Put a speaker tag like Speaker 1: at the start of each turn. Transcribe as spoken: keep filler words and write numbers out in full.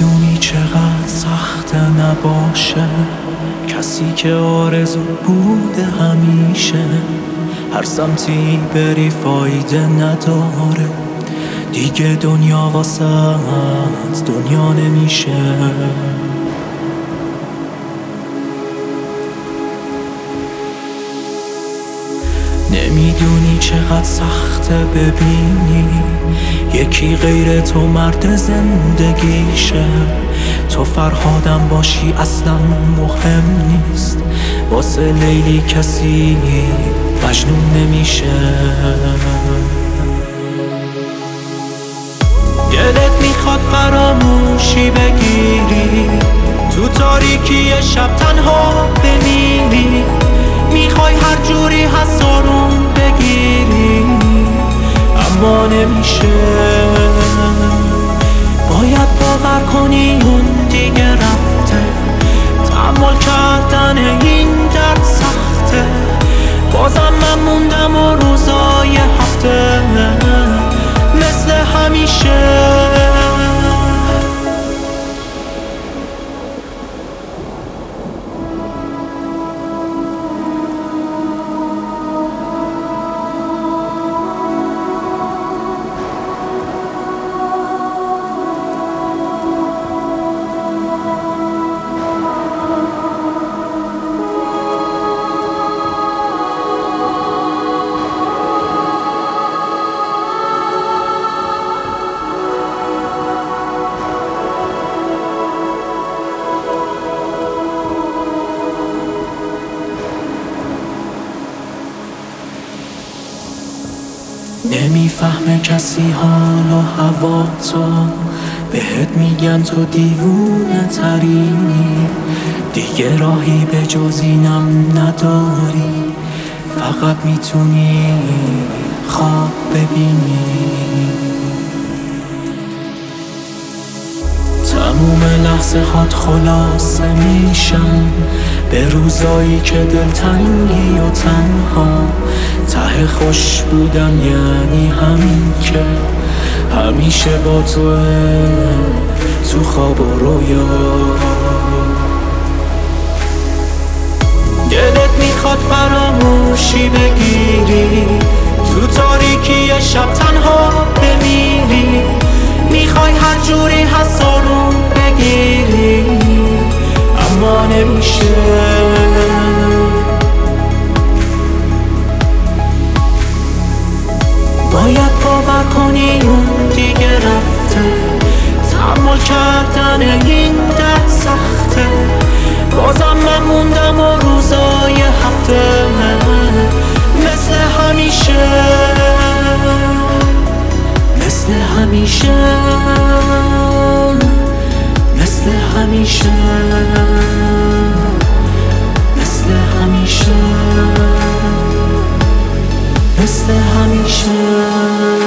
Speaker 1: نمیدونی چقدر سخته نباشه کسی که آرزو بوده همیشه. هر سمتی بری فایده نداره دیگه، دنیا واسه دنیا نمیشه. نمیدونی چقدر سخته ببینی یکی غیر تو مرد زندگیشه. تو فرهادم باشی اصلا مهم نیست، واسه لیلی کسی مجنون نمیشه. دلت میخواد فراموشی بگیری، تو تاریکی شب تنها بمیری. میخوای هر جوری هست آروم بگیری اما نمیشه. باید باور کنی اون دیگه رفته، تحمل کردن این درد سخته. بازم من موندم و روزای هفته مثل همیشه. نمیفهمه کسی حال و هوا تو، بهت میگن تو دیوونه ترینی. دیگه راهی به جز اینم نداری، فقط میتونی خواب ببینی. تموم لحظه هات خلاصه میشن به روزایی که دلتنگی و تنها. ته خوش بودن یعنی همین که همیشه با توه تو خواب و رویا. دلت میخواد فراموشی بگیری، تو تاریکی شب تنها بمیری. میخوای هر جوری هست آروم بگیری اما نمیشه. باید باور کنی اون دیگه رفته، تحمل کردن این درد سخته. بازم من موندم و روزای هفته مثل همیشه، مثل همیشه، مثل همیشه، مثل همیشه، مثل همیشه.